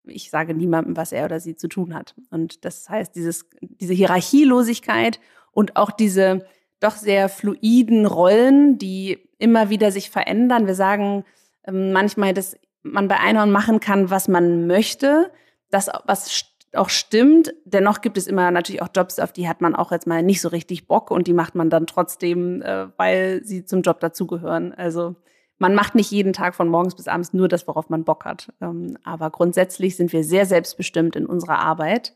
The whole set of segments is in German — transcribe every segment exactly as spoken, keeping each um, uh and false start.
ich sage niemandem, was er oder sie zu tun hat. Und das heißt, dieses, diese Hierarchielosigkeit und auch diese doch sehr fluiden Rollen, die immer wieder sich verändern. Wir sagen ähm, manchmal, dass man bei Einhorn machen kann, was man möchte, das, was auch stimmt. Dennoch gibt es immer natürlich auch Jobs, auf die hat man auch jetzt mal nicht so richtig Bock und die macht man dann trotzdem, äh, weil sie zum Job dazugehören. Also man macht nicht jeden Tag von morgens bis abends nur das, worauf man Bock hat. Ähm, aber grundsätzlich sind wir sehr selbstbestimmt in unserer Arbeit.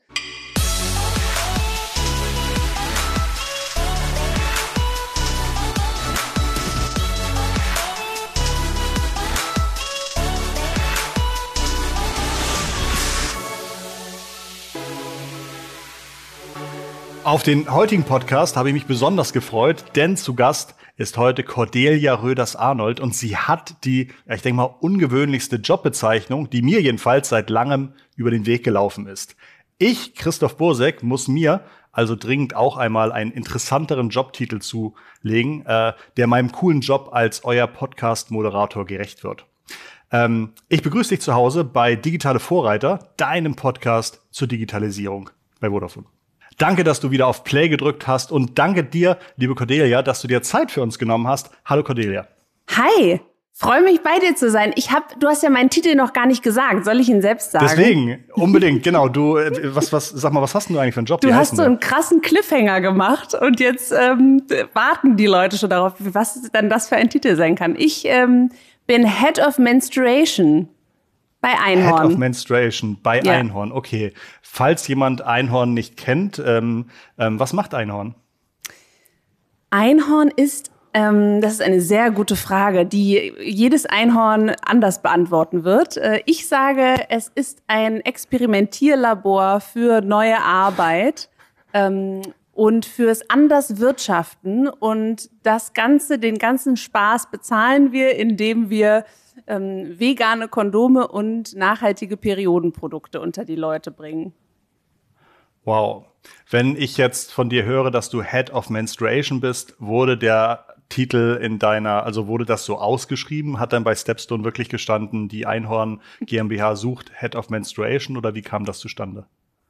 Auf den heutigen Podcast habe ich mich besonders gefreut, denn zu Gast ist heute Cordelia Röders-Arnold und sie hat die, ich denke mal, ungewöhnlichste Jobbezeichnung, die mir jedenfalls seit langem über den Weg gelaufen ist. Ich, Christoph Bursek, muss mir also dringend auch einmal einen interessanteren Jobtitel zulegen, äh, der meinem coolen Job als euer Podcast-Moderator gerecht wird. Ähm, ich begrüße dich zu Hause bei Digitale Vorreiter, deinem Podcast zur Digitalisierung bei Vodafone. Danke, dass du wieder auf Play gedrückt hast und danke dir, liebe Cordelia, dass du dir Zeit für uns genommen hast. Hallo Cordelia. Hi, freue mich bei dir zu sein. Ich hab, du hast ja meinen Titel noch gar nicht gesagt. Soll ich ihn selbst sagen? Deswegen, unbedingt, genau. Du, was, was, sag mal, was hast du eigentlich für einen Job? Du Wie hast so der? einen krassen Cliffhanger gemacht und jetzt ähm, warten die Leute schon darauf, was dann das für ein Titel sein kann. Ich ähm, bin Head of Menstruation. Bei Einhorn. Head of Menstruation, bei ja. Einhorn, okay. Falls jemand Einhorn nicht kennt, ähm, ähm, was macht Einhorn? Einhorn ist, ähm, das ist eine sehr gute Frage, die jedes Einhorn anders beantworten wird. Äh, ich sage, es ist ein Experimentierlabor für neue Arbeit ähm, und fürs Anderswirtschaften. Und das Ganze, den ganzen Spaß bezahlen wir, indem wir Ähm, vegane Kondome und nachhaltige Periodenprodukte unter die Leute bringen. Wow. Wenn ich jetzt von dir höre, dass du Head of Menstruation bist, wurde der Titel in deiner, also wurde das so ausgeschrieben? Hat dann bei Stepstone wirklich gestanden, die Einhorn GmbH sucht Head of Menstruation oder wie kam das zustande?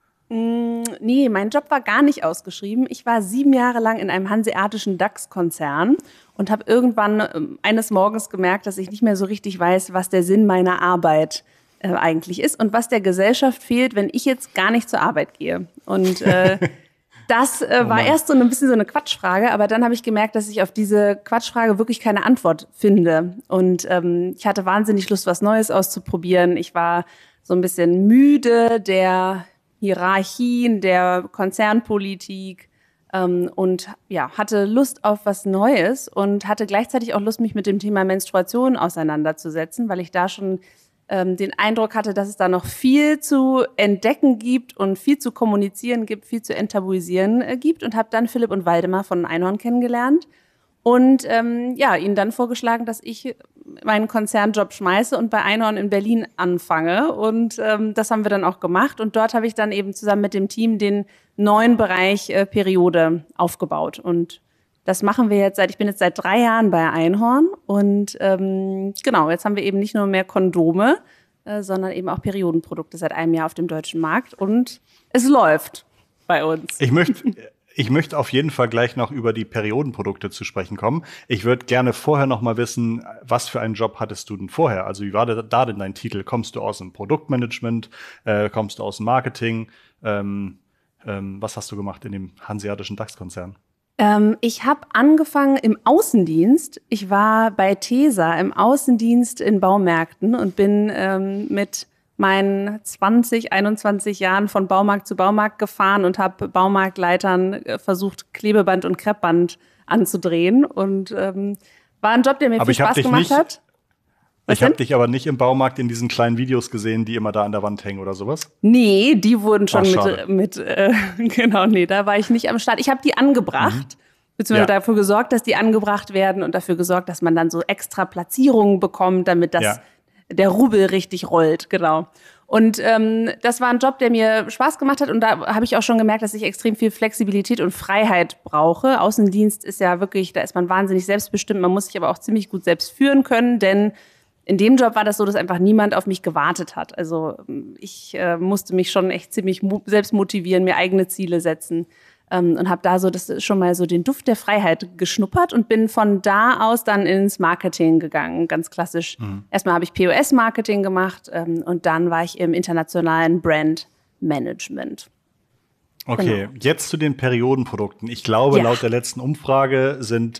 Mm, nee, mein Job war gar nicht ausgeschrieben. Ich war sieben Jahre lang in einem hanseatischen DAX-Konzern und habe irgendwann äh, eines Morgens gemerkt, dass ich nicht mehr so richtig weiß, was der Sinn meiner Arbeit äh, eigentlich ist und was der Gesellschaft fehlt, wenn ich jetzt gar nicht zur Arbeit gehe. Und äh, das äh, oh war Mann. erst so ein bisschen so eine Quatschfrage, aber dann habe ich gemerkt, dass ich auf diese Quatschfrage wirklich keine Antwort finde. Und ähm, ich hatte wahnsinnig Lust, was Neues auszuprobieren. Ich war so ein bisschen müde der Hierarchien, der Konzernpolitik ähm, und ja, hatte Lust auf was Neues und hatte gleichzeitig auch Lust, mich mit dem Thema Menstruation auseinanderzusetzen, weil ich da schon ähm, den Eindruck hatte, dass es da noch viel zu entdecken gibt und viel zu kommunizieren gibt, viel zu enttabuisieren äh, gibt und habe dann Philipp und Waldemar von Einhorn kennengelernt und ähm, ja, ihnen dann vorgeschlagen, dass ich meinen Konzernjob schmeiße und bei Einhorn in Berlin anfange. Und ähm, das haben wir dann auch gemacht. Und dort habe ich dann eben zusammen mit dem Team den neuen Bereich äh, Periode aufgebaut. Und das machen wir jetzt seit, ich bin jetzt seit drei Jahren bei Einhorn. Und ähm, genau, jetzt haben wir eben nicht nur mehr Kondome, äh, sondern eben auch Periodenprodukte seit einem Jahr auf dem deutschen Markt. Und es läuft bei uns. Ich möchte... Ich möchte auf jeden Fall gleich noch über die Periodenprodukte zu sprechen kommen. Ich würde gerne vorher noch mal wissen, was für einen Job hattest du denn vorher? Also wie war da denn dein Titel? Kommst du aus dem Produktmanagement? Äh, kommst du aus dem Marketing? Ähm, ähm, was hast du gemacht in dem hanseatischen DAX-Konzern? Ähm, ich habe angefangen im Außendienst. Ich war bei Tesa im Außendienst in Baumärkten und bin ähm, mit meinen zwanzig, einundzwanzig Jahren von Baumarkt zu Baumarkt gefahren und habe Baumarktleitern versucht, Klebeband und Kreppband anzudrehen. Und ähm, war ein Job, der mir aber viel Spaß gemacht nicht, hat. Was ich habe dich aber nicht im Baumarkt in diesen kleinen Videos gesehen, die immer da an der Wand hängen oder sowas? Nee, die wurden schon Ach, mit, mit äh, genau, nee, da war ich nicht am Start. Ich habe die angebracht. Mhm. Beziehungsweise ja. dafür gesorgt, dass die angebracht werden und dafür gesorgt, dass man dann so extra Platzierungen bekommt, damit das ja. der Rubel richtig rollt, genau. Und ähm, das war ein Job, der mir Spaß gemacht hat und da habe ich auch schon gemerkt, dass ich extrem viel Flexibilität und Freiheit brauche. Außendienst ist ja wirklich, da ist man wahnsinnig selbstbestimmt, man muss sich aber auch ziemlich gut selbst führen können, denn in dem Job war das so, dass einfach niemand auf mich gewartet hat. Also ich äh, musste mich schon echt ziemlich mo- selbst motivieren, mir eigene Ziele setzen ähm, und habe da so das schon mal so den Duft der Freiheit geschnuppert und bin von da aus dann ins Marketing gegangen, ganz klassisch. Mhm. Erstmal habe ich P O S-Marketing gemacht ähm, und dann war ich im internationalen Brand-Management. Okay, Genau. Jetzt zu den Periodenprodukten. Ich glaube, ja. laut der letzten Umfrage sind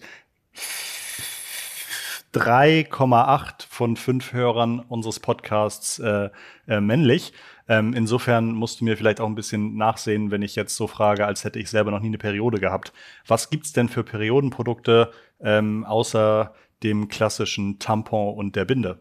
drei Komma acht von fünf Hörern unseres Podcasts äh, äh, männlich. Ähm, insofern musst du mir vielleicht auch ein bisschen nachsehen, wenn ich jetzt so frage, als hätte ich selber noch nie eine Periode gehabt. Was gibt's denn für Periodenprodukte ähm, außer dem klassischen Tampon und der Binde?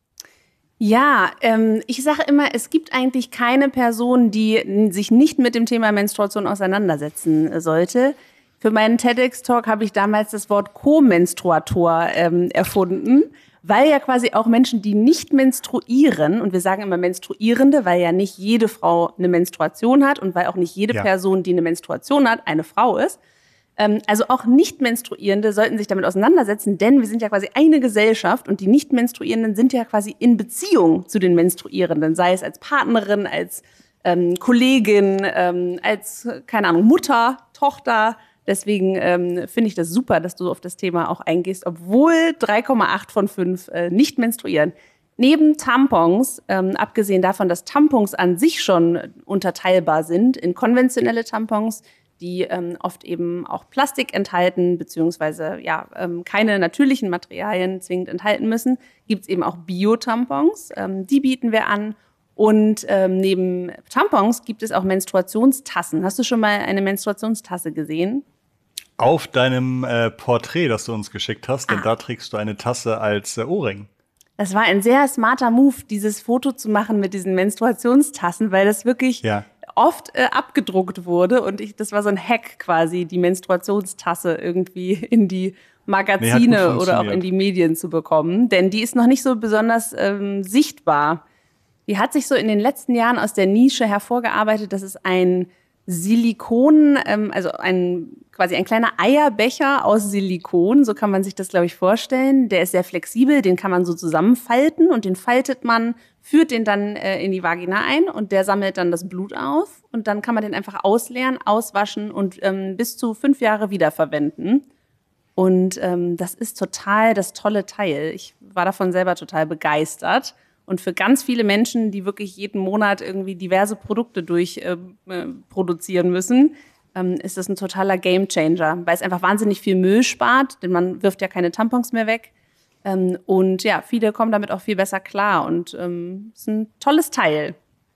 Ja, ähm, ich sage immer, es gibt eigentlich keine Person, die sich nicht mit dem Thema Menstruation auseinandersetzen sollte. Für meinen TEDx-Talk habe ich damals das Wort Co-Menstruator ähm, erfunden, weil ja quasi auch Menschen, die nicht menstruieren, und wir sagen immer Menstruierende, weil ja nicht jede Frau eine Menstruation hat und weil auch nicht jede ja. Person, die eine Menstruation hat, eine Frau ist. Ähm, also auch Nicht-Menstruierende sollten sich damit auseinandersetzen, denn wir sind ja quasi eine Gesellschaft und die Nicht-Menstruierenden sind ja quasi in Beziehung zu den Menstruierenden, sei es als Partnerin, als ähm, Kollegin, ähm, als, keine Ahnung, Mutter, Tochter. Deswegen ähm, finde ich das super, dass du auf das Thema auch eingehst, obwohl drei Komma acht von fünf äh, nicht menstruieren. Neben Tampons, ähm, abgesehen davon, dass Tampons an sich schon unterteilbar sind in konventionelle Tampons, die ähm, oft eben auch Plastik enthalten, beziehungsweise ja ähm, keine natürlichen Materialien zwingend enthalten müssen, gibt es eben auch Bio-Tampons. Ähm, die bieten wir an. Und ähm, neben Tampons gibt es auch Menstruationstassen. Hast du schon mal eine Menstruationstasse gesehen? Auf deinem äh, Porträt, das du uns geschickt hast, denn ah. da trägst du eine Tasse als äh, Ohrring. Das war ein sehr smarter Move, dieses Foto zu machen mit diesen Menstruationstassen, weil das wirklich ja. oft äh, abgedruckt wurde. Und ich, das war so ein Hack quasi, die Menstruationstasse irgendwie in die Magazine nee, oder auch in die Medien zu bekommen. Denn die ist noch nicht so besonders ähm, sichtbar. Die hat sich so in den letzten Jahren aus der Nische hervorgearbeitet. Das ist ein Silikon, ähm, also ein quasi ein kleiner Eierbecher aus Silikon, so kann man sich das, glaube ich, vorstellen. Der ist sehr flexibel, den kann man so zusammenfalten und den faltet man, führt den dann äh, in die Vagina ein und der sammelt dann das Blut auf und dann kann man den einfach ausleeren, auswaschen und ähm, bis zu fünf Jahre wiederverwenden. Und ähm, das ist total das tolle Teil. Ich war davon selber total begeistert. Und für ganz viele Menschen, die wirklich jeden Monat irgendwie diverse Produkte durch äh, produzieren müssen, ähm, ist das ein totaler Gamechanger, weil es einfach wahnsinnig viel Müll spart, denn man wirft ja keine Tampons mehr weg. Ähm, und ja, viele kommen damit auch viel besser klar und ähm, ist ein tolles Teil.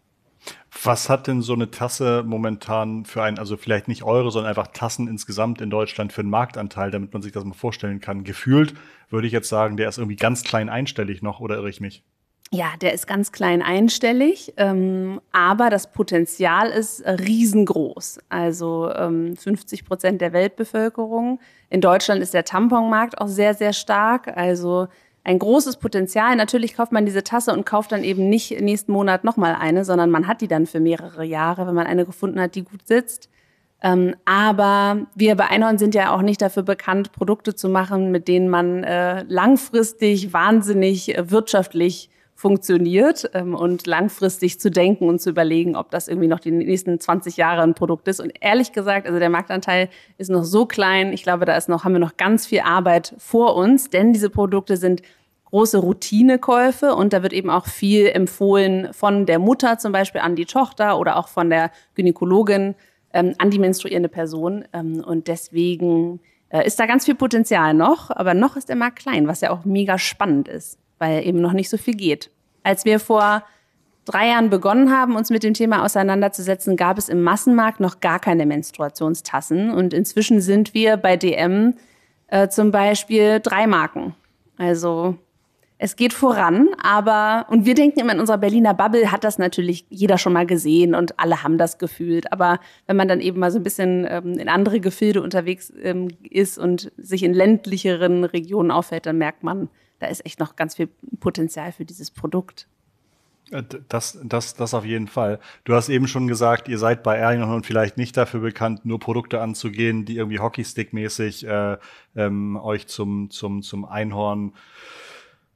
Was hat denn so eine Tasse momentan für einen, also vielleicht nicht eure, sondern einfach Tassen insgesamt in Deutschland für einen Marktanteil, damit man sich das mal vorstellen kann? Gefühlt würde ich jetzt sagen, der ist irgendwie ganz klein einstellig noch, oder irre ich mich? Ja, der ist ganz klein einstellig, ähm, aber das Potenzial ist riesengroß. Also ähm, fünfzig Prozent der Weltbevölkerung. In Deutschland ist der Tamponmarkt auch sehr, sehr stark. Also ein großes Potenzial. Natürlich kauft man diese Tasse und kauft dann eben nicht nächsten Monat nochmal eine, sondern man hat die dann für mehrere Jahre, wenn man eine gefunden hat, die gut sitzt. Ähm, aber wir bei Einhorn sind ja auch nicht dafür bekannt, Produkte zu machen, mit denen man äh, langfristig wahnsinnig äh, wirtschaftlich funktioniert ähm, und langfristig zu denken und zu überlegen, ob das irgendwie noch die nächsten zwanzig Jahre ein Produkt ist. Und ehrlich gesagt, also der Marktanteil ist noch so klein. Ich glaube, da ist noch, haben wir noch ganz viel Arbeit vor uns, denn diese Produkte sind große Routinekäufe und da wird eben auch viel empfohlen von der Mutter zum Beispiel an die Tochter oder auch von der Gynäkologin ähm, an die menstruierende Person. Ähm, und deswegen äh, ist da ganz viel Potenzial noch, aber noch ist der Markt klein, was ja auch mega spannend ist, weil eben noch nicht so viel geht. Als wir vor drei Jahren begonnen haben, uns mit dem Thema auseinanderzusetzen, gab es im Massenmarkt noch gar keine Menstruationstassen. Und inzwischen sind wir bei D M äh, zum Beispiel drei Marken. Also es geht voran, aber, und wir denken immer, in unserer Berliner Bubble hat das natürlich jeder schon mal gesehen und alle haben das gefühlt. Aber wenn man dann eben mal so ein bisschen ähm, in andere Gefilde unterwegs ähm, ist und sich in ländlicheren Regionen aufhält, dann merkt man, da ist echt noch ganz viel Potenzial für dieses Produkt. Das, das, das auf jeden Fall. Du hast eben schon gesagt, ihr seid bei Einhorn vielleicht nicht dafür bekannt, nur Produkte anzugehen, die irgendwie Hockeystick-mäßig äh, ähm, euch zum, zum, zum Einhorn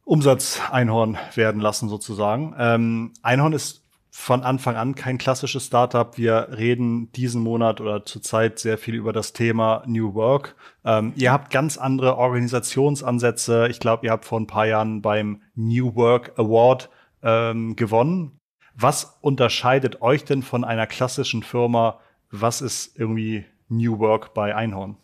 Umsatz-Einhorn werden lassen sozusagen. Ähm, Einhorn ist von Anfang an kein klassisches Startup. Wir reden diesen Monat oder zurzeit sehr viel über das Thema New Work. Ähm, ihr habt ganz andere Organisationsansätze. Ich glaube, ihr habt vor ein paar Jahren beim New Work Award ähm, gewonnen. Was unterscheidet euch denn von einer klassischen Firma? Was ist irgendwie New Work bei Einhorn?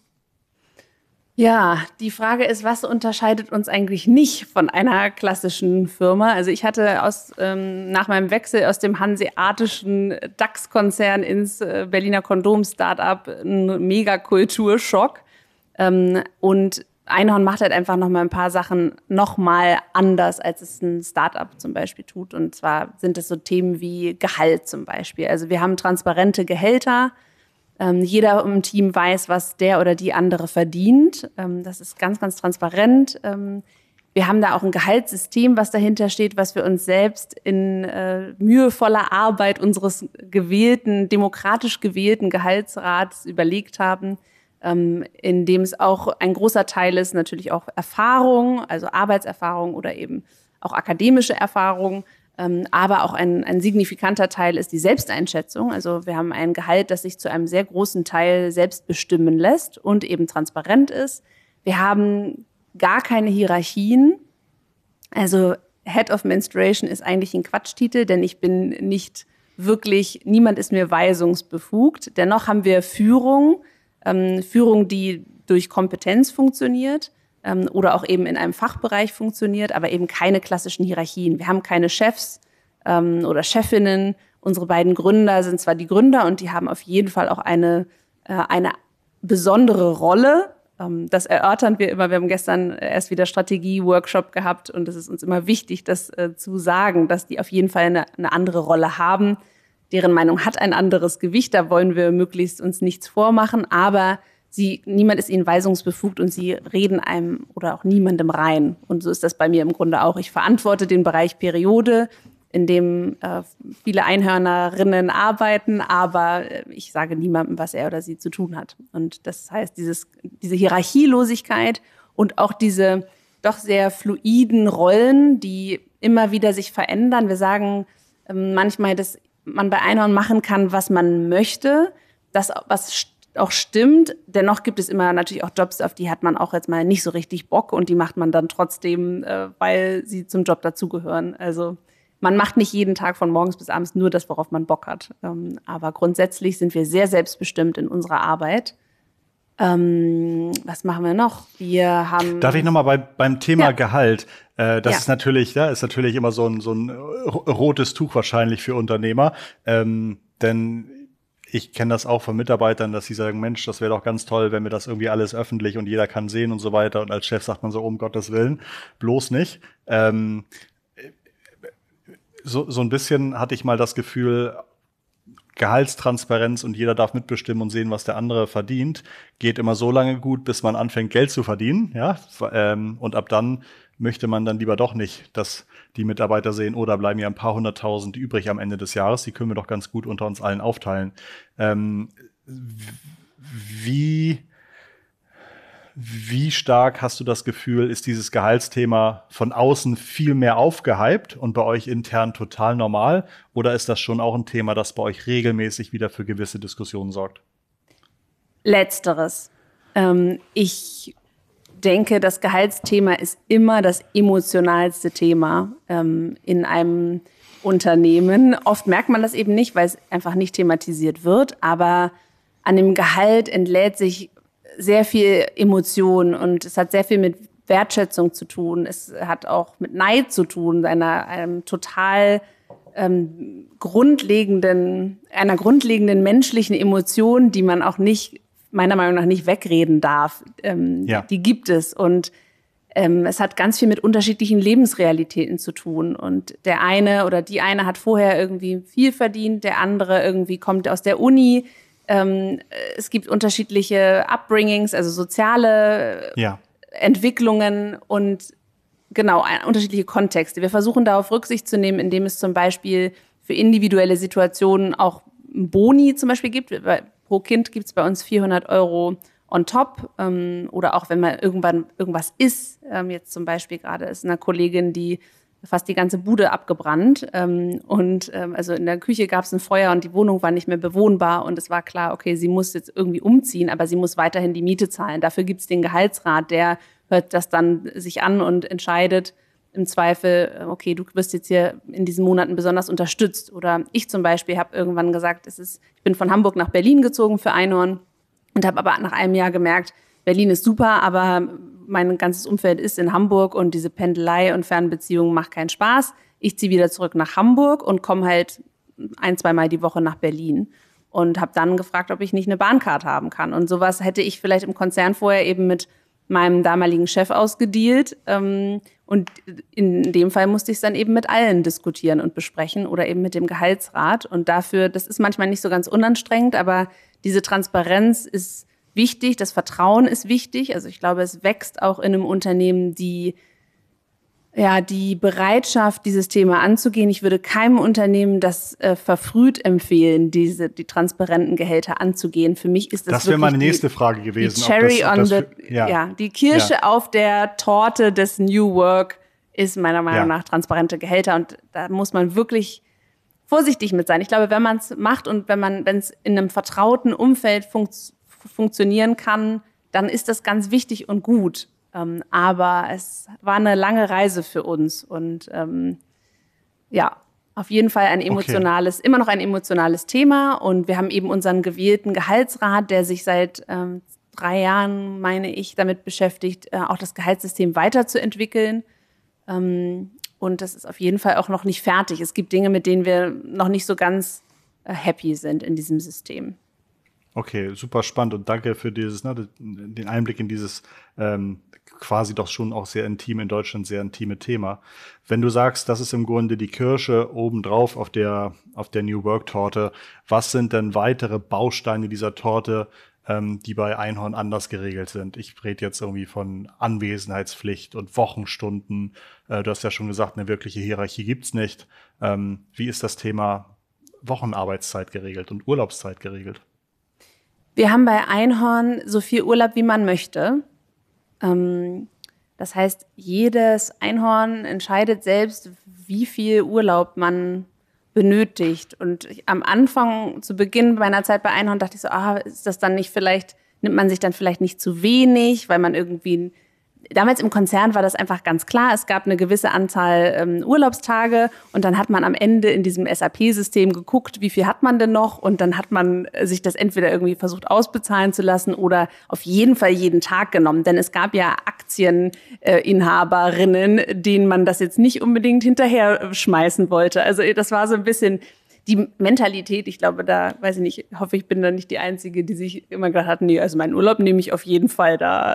Ja, die Frage ist, was unterscheidet uns eigentlich nicht von einer klassischen Firma? Also ich hatte aus, ähm, nach meinem Wechsel aus dem hanseatischen DAX-Konzern ins äh, Berliner Kondom-Startup einen Megakulturschock. Ähm, und Einhorn macht halt einfach noch mal ein paar Sachen noch mal anders, als es ein Startup zum Beispiel tut. Und zwar sind es so Themen wie Gehalt zum Beispiel. Also wir haben transparente Gehälter. Ähm, jeder im Team weiß, was der oder die andere verdient. Ähm, das ist ganz, ganz transparent. Ähm, wir haben da auch ein Gehaltssystem, was dahinter steht, was wir uns selbst in äh, mühevoller Arbeit unseres gewählten, demokratisch gewählten Gehaltsrats überlegt haben, ähm, in dem es auch ein großer Teil ist, natürlich auch Erfahrung, also Arbeitserfahrung oder eben auch akademische Erfahrung. Aber auch ein, ein signifikanter Teil ist die Selbsteinschätzung. Also wir haben ein Gehalt, das sich zu einem sehr großen Teil selbst bestimmen lässt und eben transparent ist. Wir haben gar keine Hierarchien. Also Head of Menstruation ist eigentlich ein Quatschtitel, denn ich bin nicht wirklich, niemand ist mir weisungsbefugt. Dennoch haben wir Führung, ähm, Führung, die durch Kompetenz funktioniert. Oder auch eben in einem Fachbereich funktioniert, aber eben keine klassischen Hierarchien. Wir haben keine Chefs ähm, oder Chefinnen. Unsere beiden Gründer sind zwar die Gründer und die haben auf jeden Fall auch eine, äh, eine besondere Rolle. Ähm, das erörtern wir immer. Wir haben gestern erst wieder Strategie-Workshop gehabt und es ist uns immer wichtig, das äh, zu sagen, dass die auf jeden Fall eine, eine andere Rolle haben. Deren Meinung hat ein anderes Gewicht. Da wollen wir möglichst uns nichts vormachen, aber Sie, niemand ist ihnen weisungsbefugt und sie reden einem oder auch niemandem rein. Und so ist das bei mir im Grunde auch. Ich verantworte den Bereich Periode, in dem äh, viele Einhörnerinnen arbeiten, aber ich sage niemandem, was er oder sie zu tun hat. Und das heißt, dieses, diese Hierarchielosigkeit und auch diese doch sehr fluiden Rollen, die immer wieder sich verändern. Wir sagen äh, manchmal, dass man bei Einhorn machen kann, was man möchte, das, was auch stimmt. Dennoch gibt es immer natürlich auch Jobs, auf die hat man auch jetzt mal nicht so richtig Bock und die macht man dann trotzdem, äh, weil sie zum Job dazugehören. Also man macht nicht jeden Tag von morgens bis abends nur das, worauf man Bock hat. Ähm, aber grundsätzlich sind wir sehr selbstbestimmt in unserer Arbeit. Ähm, was machen wir noch? Wir haben. Darf ich nochmal bei, beim Thema ja. Gehalt? Äh, das ja. ist natürlich, ja, ist natürlich immer so ein, so ein rotes Tuch wahrscheinlich für Unternehmer. Ähm, denn ich kenne das auch von Mitarbeitern, dass sie sagen, Mensch, das wäre doch ganz toll, wenn wir das irgendwie alles öffentlich und jeder kann sehen und so weiter. Und als Chef sagt man so, um Gottes Willen, bloß nicht. Ähm, so, so ein bisschen hatte ich mal das Gefühl, Gehaltstransparenz und jeder darf mitbestimmen und sehen, was der andere verdient, geht immer so lange gut, bis man anfängt, Geld zu verdienen. Ja, ähm, und ab dann möchte man dann lieber doch nicht, dass die Mitarbeiter sehen, oh, da bleiben ja ein paar hunderttausend übrig am Ende des Jahres, die können wir doch ganz gut unter uns allen aufteilen. Ähm, wie, wie stark hast du das Gefühl, ist dieses Gehaltsthema von außen viel mehr aufgehypt und bei euch intern total normal? Oder ist das schon auch ein Thema, das bei euch regelmäßig wieder für gewisse Diskussionen sorgt? Letzteres. Ähm, ich denke, das Gehaltsthema ist immer das emotionalste Thema ähm, in einem Unternehmen. Oft merkt man das eben nicht, weil es einfach nicht thematisiert wird. Aber an dem Gehalt entlädt sich sehr viel Emotion und es hat sehr viel mit Wertschätzung zu tun. Es hat auch mit Neid zu tun, einer einem total ähm, grundlegenden, einer grundlegenden menschlichen Emotion, die man auch nicht, meiner Meinung nach, nicht wegreden darf. Ähm, ja. Die gibt es und ähm, es hat ganz viel mit unterschiedlichen Lebensrealitäten zu tun. Und der eine oder die eine hat vorher irgendwie viel verdient, der andere irgendwie kommt aus der Uni. Ähm, es gibt unterschiedliche Upbringings, also soziale ja. Entwicklungen und genau, unterschiedliche Kontexte. Wir versuchen darauf Rücksicht zu nehmen, indem es zum Beispiel für individuelle Situationen auch Boni zum Beispiel gibt. Pro Kind gibt es bei uns vierhundert Euro on top. Ähm, oder auch wenn man irgendwann irgendwas isst. Ähm, jetzt zum Beispiel gerade ist eine Kollegin, die fast die ganze Bude abgebrannt. Ähm, und ähm, also in der Küche gab es ein Feuer und die Wohnung war nicht mehr bewohnbar. Und es war klar, okay, sie muss jetzt irgendwie umziehen, aber sie muss weiterhin die Miete zahlen. Dafür gibt es den Gehaltsrat, der hört das dann sich an und entscheidet im Zweifel, okay, du wirst jetzt hier in diesen Monaten besonders unterstützt. Oder ich zum Beispiel habe irgendwann gesagt, es ist, ich bin von Hamburg nach Berlin gezogen für Einhorn und habe aber nach einem Jahr gemerkt, Berlin ist super, aber mein ganzes Umfeld ist in Hamburg und diese Pendelei und Fernbeziehungen macht keinen Spaß. Ich ziehe wieder zurück nach Hamburg und komme halt ein, zweimal die Woche nach Berlin und habe dann gefragt, ob ich nicht eine Bahncard haben kann. Und sowas hätte ich vielleicht im Konzern vorher eben mit meinem damaligen Chef ausgedealt. Ähm, und in dem Fall musste ich es dann eben mit allen diskutieren und besprechen oder eben mit dem Gehaltsrat. Und dafür, das ist manchmal nicht so ganz unanstrengend, aber diese Transparenz ist wichtig, das Vertrauen ist wichtig. Also ich glaube, es wächst auch in einem Unternehmen die Ja, die Bereitschaft, dieses Thema anzugehen. Ich würde keinem Unternehmen das äh, verfrüht empfehlen, diese die transparenten Gehälter anzugehen. Für mich ist das Das wäre meine die, nächste Frage gewesen. Die Cherry ob das, ob on das the, für, ja. ja, die Kirsche ja. auf der Torte des New Work ist meiner Meinung ja. nach transparente Gehälter. Und da muss man wirklich vorsichtig mit sein. Ich glaube, wenn man es macht und wenn man, wenn es in einem vertrauten Umfeld funkt, funktionieren kann, dann ist das ganz wichtig und gut. Ähm, aber es war eine lange Reise für uns und ähm, ja, auf jeden Fall ein emotionales, okay. immer noch ein emotionales Thema. Und wir haben eben unseren gewählten Gehaltsrat, der sich seit ähm, drei Jahren, meine ich, damit beschäftigt, äh, auch das Gehaltssystem weiterzuentwickeln. Ähm, und das ist auf jeden Fall auch noch nicht fertig. Es gibt Dinge, mit denen wir noch nicht so ganz äh, happy sind in diesem System. Okay, super spannend und danke für dieses, ne, den Einblick in dieses ähm, quasi doch schon auch sehr intime, in Deutschland sehr intime Thema. Wenn du sagst, das ist im Grunde die Kirsche obendrauf auf der, auf der New Work-Torte, was sind denn weitere Bausteine dieser Torte, ähm, die bei Einhorn anders geregelt sind? Ich rede jetzt irgendwie von Anwesenheitspflicht und Wochenstunden. Äh, du hast ja schon gesagt, eine wirkliche Hierarchie gibt's nicht. Ähm, wie ist das Thema Wochenarbeitszeit geregelt und Urlaubszeit geregelt? Wir haben bei Einhorn so viel Urlaub, wie man möchte. Das heißt, jedes Einhorn entscheidet selbst, wie viel Urlaub man benötigt. Und ich, am Anfang, zu Beginn meiner Zeit bei Einhorn, dachte ich so, ah, ist das dann nicht vielleicht, nimmt man sich dann vielleicht nicht zu wenig, weil man irgendwie... Damals im Konzern war das einfach ganz klar. Es gab eine gewisse Anzahl ähm, Urlaubstage und dann hat man am Ende in diesem S A P-System geguckt, wie viel hat man denn noch? Und dann hat man sich das entweder irgendwie versucht ausbezahlen zu lassen oder auf jeden Fall jeden Tag genommen. Denn es gab ja Aktieninhaberinnen, äh, denen man das jetzt nicht unbedingt hinterher schmeißen wollte. Also das war so ein bisschen die Mentalität. Ich glaube, da, weiß ich nicht, hoffe ich bin da nicht die Einzige, die sich immer gedacht hat, nee, also meinen Urlaub nehme ich auf jeden Fall da.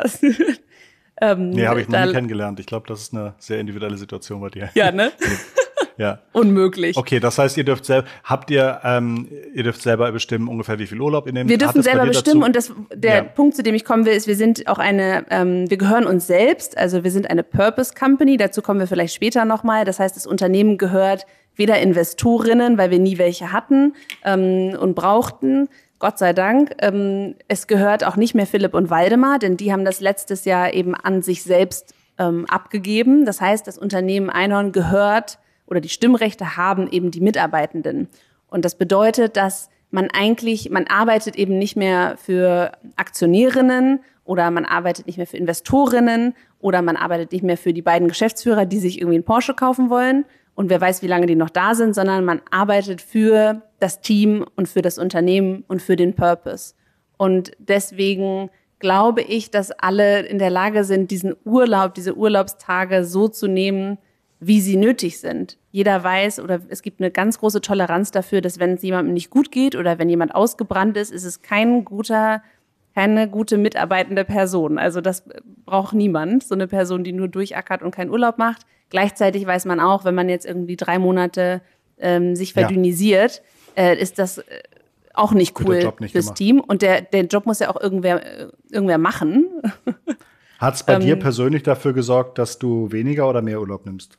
Ähm, nee, habe ich noch nie kennengelernt. Ich glaube, das ist eine sehr individuelle Situation bei dir. Ja, ne? Ja. Unmöglich. Okay, das heißt, ihr dürft selber, habt ihr, ähm, ihr dürft selber bestimmen, ungefähr wie viel Urlaub ihr nehmt? Wir dürfen selber bestimmen dazu? Und das, der ja. Punkt, zu dem ich kommen will, ist, wir sind auch eine, ähm, wir gehören uns selbst, also wir sind eine Purpose Company, dazu kommen wir vielleicht später nochmal. Das heißt, das Unternehmen gehört weder Investorinnen, weil wir nie welche hatten ähm, und brauchten, Gott sei Dank. Ähm, es gehört auch nicht mehr Philipp und Waldemar, denn die haben das letztes Jahr eben an sich selbst ähm, abgegeben. Das heißt, das Unternehmen Einhorn gehört oder die Stimmrechte haben eben die Mitarbeitenden. Und das bedeutet, dass man eigentlich, man arbeitet eben nicht mehr für Aktionärinnen oder man arbeitet nicht mehr für Investorinnen oder man arbeitet nicht mehr für die beiden Geschäftsführer, die sich irgendwie einen Porsche kaufen wollen. Und wer weiß, wie lange die noch da sind, sondern man arbeitet für das Team und für das Unternehmen und für den Purpose. Und deswegen glaube ich, dass alle in der Lage sind, diesen Urlaub, diese Urlaubstage so zu nehmen, wie sie nötig sind. Jeder weiß oder es gibt eine ganz große Toleranz dafür, dass wenn es jemandem nicht gut geht oder wenn jemand ausgebrannt ist, ist es kein guter, keine gute mitarbeitende Person. Also das braucht niemand, so eine Person, die nur durchackert und keinen Urlaub macht. Gleichzeitig weiß man auch, wenn man jetzt irgendwie drei Monate ähm, sich verdünnisiert, ja. äh, ist das äh, auch nicht cool nicht fürs gemacht. Team. Und der, der Job muss ja auch irgendwer, äh, irgendwer machen. Hat es bei ähm, dir persönlich dafür gesorgt, dass du weniger oder mehr Urlaub nimmst?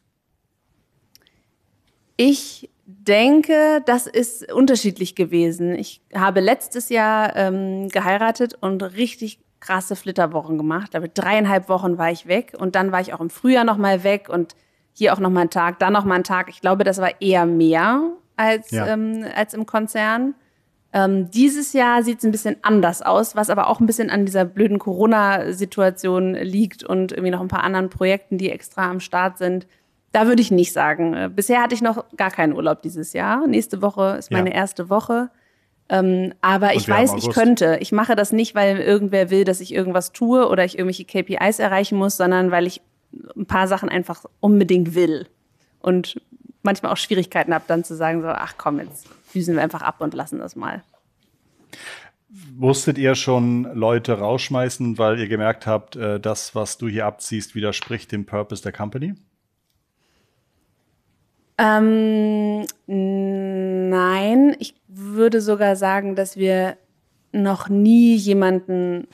Ich denke, das ist unterschiedlich gewesen. Ich habe letztes Jahr ähm, geheiratet und richtig krasse Flitterwochen gemacht. Da dreieinhalb Wochen war ich weg und dann war ich auch im Frühjahr noch mal weg und hier auch noch mal einen Tag, dann noch mal einen Tag. Ich glaube, das war eher mehr als, ja. ähm, als im Konzern. Ähm, dieses Jahr sieht es ein bisschen anders aus, was aber auch ein bisschen an dieser blöden Corona-Situation liegt und irgendwie noch ein paar anderen Projekten, die extra am Start sind. Da würde ich nicht sagen. Äh, bisher hatte ich noch gar keinen Urlaub dieses Jahr. Nächste Woche ist meine ja. erste Woche. Ähm, aber und ich weiß, ich könnte. Ich mache das nicht, weil irgendwer will, dass ich irgendwas tue oder ich irgendwelche K P Is erreichen muss, sondern weil ich ein paar Sachen einfach unbedingt will. Und manchmal auch Schwierigkeiten habe, dann zu sagen, so, ach komm, jetzt düsen wir einfach ab und lassen das mal. Musstet ihr schon Leute rausschmeißen, weil ihr gemerkt habt, das, was du hier abziehst, widerspricht dem Purpose der Company? Ähm, nein, ich würde sogar sagen, dass wir noch nie jemanden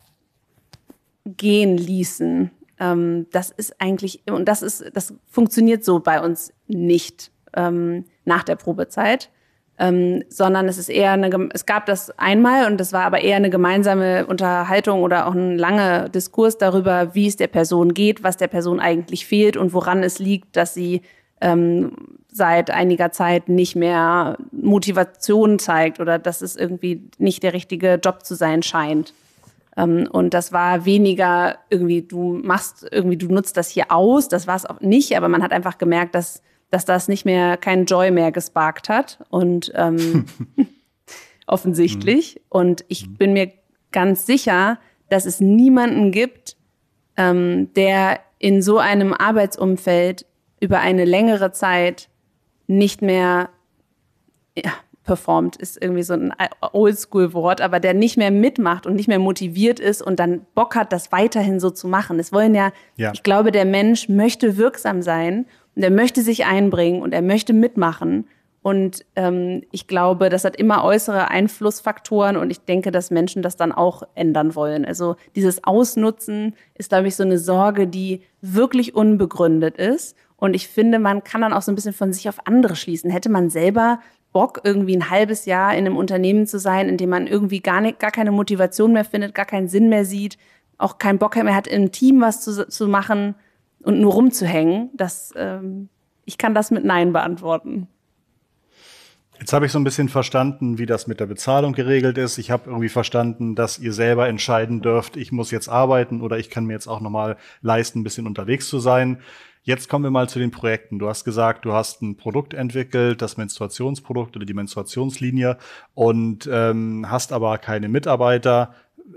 gehen ließen. Ähm, das ist eigentlich, und das ist, das funktioniert so bei uns nicht ähm, nach der Probezeit, ähm, sondern es ist eher eine, es gab das einmal und das war aber eher eine gemeinsame Unterhaltung oder auch ein langer Diskurs darüber, wie es der Person geht, was der Person eigentlich fehlt und woran es liegt, dass sie ähm, seit einiger Zeit nicht mehr Motivation zeigt oder dass es irgendwie nicht der richtige Job zu sein scheint. Um, und das war weniger irgendwie, du machst irgendwie, du nutzt das hier aus, das war es auch nicht, aber man hat einfach gemerkt, dass, dass das nicht mehr, kein Joy mehr gesparkt hat und ähm, offensichtlich. Mhm. Und ich bin mir ganz sicher, dass es niemanden gibt, ähm, der in so einem Arbeitsumfeld über eine längere Zeit nicht mehr ja, performt, ist irgendwie so ein Oldschool-Wort, aber der nicht mehr mitmacht und nicht mehr motiviert ist und dann Bock hat, das weiterhin so zu machen. Es wollen ja, ja, ich glaube, der Mensch möchte wirksam sein und er möchte sich einbringen und er möchte mitmachen. Und ähm, ich glaube, das hat immer äußere Einflussfaktoren und ich denke, dass Menschen das dann auch ändern wollen. Also dieses Ausnutzen ist, glaube ich, so eine Sorge, die wirklich unbegründet ist. Und ich finde, man kann dann auch so ein bisschen von sich auf andere schließen. Hätte man selber Bock, irgendwie ein halbes Jahr in einem Unternehmen zu sein, in dem man irgendwie gar nicht, gar keine Motivation mehr findet, gar keinen Sinn mehr sieht, auch keinen Bock mehr hat, im Team was zu, zu machen und nur rumzuhängen. Das, ähm, ich kann das mit Nein beantworten. Jetzt habe ich so ein bisschen verstanden, wie das mit der Bezahlung geregelt ist. Ich habe irgendwie verstanden, dass ihr selber entscheiden dürft, ich muss jetzt arbeiten oder ich kann mir jetzt auch nochmal leisten, ein bisschen unterwegs zu sein. Jetzt kommen wir mal zu den Projekten. Du hast gesagt, du hast ein Produkt entwickelt, das Menstruationsprodukt oder die Menstruationslinie und ähm, hast aber keine Mitarbeiter.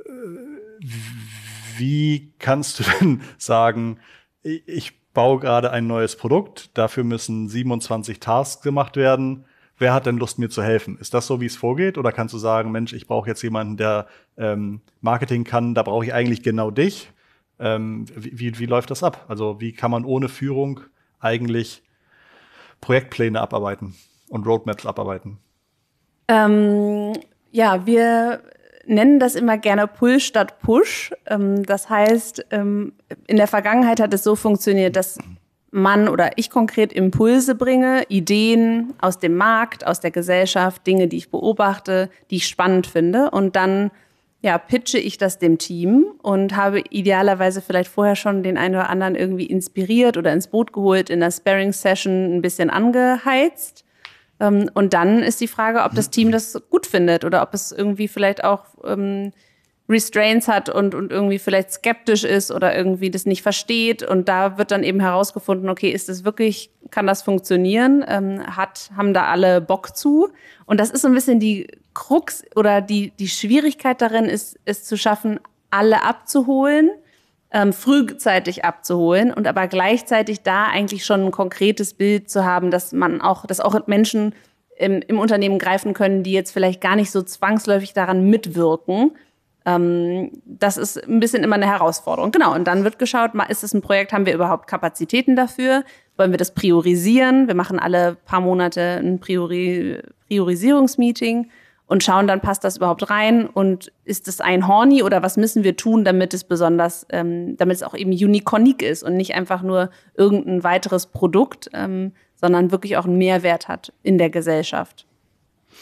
Wie kannst du denn sagen, ich baue gerade ein neues Produkt, dafür müssen siebenundzwanzig Tasks gemacht werden. Wer hat denn Lust, mir zu helfen? Ist das so, wie es vorgeht? Oder kannst du sagen, Mensch, ich brauche jetzt jemanden, der ähm, Marketing kann, da brauche ich eigentlich genau dich? Ähm, wie, wie, wie läuft das ab? Also wie kann man ohne Führung eigentlich Projektpläne abarbeiten und Roadmaps abarbeiten? Ähm, ja, wir nennen das immer gerne Pull statt Push. Ähm, das heißt, ähm, in der Vergangenheit hat es so funktioniert, dass man oder ich konkret Impulse bringe, Ideen aus dem Markt, aus der Gesellschaft, Dinge, die ich beobachte, die ich spannend finde und dann ja, pitche ich das dem Team und habe idealerweise vielleicht vorher schon den einen oder anderen irgendwie inspiriert oder ins Boot geholt, in der Sparring-Session ein bisschen angeheizt. Und dann ist die Frage, ob das Team das gut findet oder ob es irgendwie vielleicht auch ähm, Restraints hat und, und irgendwie vielleicht skeptisch ist oder irgendwie das nicht versteht. Und da wird dann eben herausgefunden, okay, ist das wirklich, kann das funktionieren? Ähm, hat, haben da alle Bock zu? Und das ist so ein bisschen die Krux oder die, die Schwierigkeit darin ist, es zu schaffen, alle abzuholen, ähm, frühzeitig abzuholen und aber gleichzeitig da eigentlich schon ein konkretes Bild zu haben, dass man auch, dass auch Menschen im, im Unternehmen greifen können, die jetzt vielleicht gar nicht so zwangsläufig daran mitwirken. Ähm, das ist ein bisschen immer eine Herausforderung. Genau, und dann wird geschaut, ist es ein Projekt, haben wir überhaupt Kapazitäten dafür? Wollen wir das priorisieren? Wir machen alle paar Monate ein Priori- Priorisierungsmeeting und schauen dann, passt das überhaupt rein und ist es ein Horny oder was müssen wir tun, damit es besonders, ähm, damit es auch eben unique ist und nicht einfach nur irgendein weiteres Produkt, ähm, sondern wirklich auch einen Mehrwert hat in der Gesellschaft.